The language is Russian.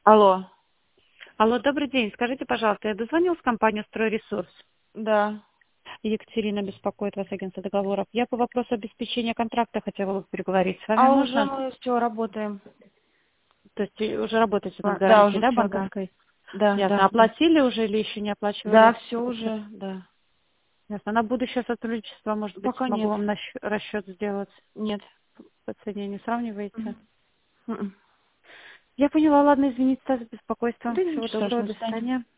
Алло, Алло, добрый день. Скажите, пожалуйста, я дозвонилась в компанию «Стройресурс». да. Екатерина беспокоит вас, агентство договоров. Я по вопросу обеспечения контракта хотела бы переговорить. С вами А уже можно? мы все работаем. То есть уже работаете над Да, гарантией, уже да, все, да. банковской? Да, Ясно. да, да. Оплатили уже или еще не Да, оплачивали? все уже, да. Ясно. На будущее сотрудничество, может быть, Пока могу нет. вам расчет сделать. Нет. По цене не сравниваете? Мгм. Мгм. Я поняла. Ладно, извините за беспокойство. Да ничего Всего доброго. страшного, до До свидания. свидания.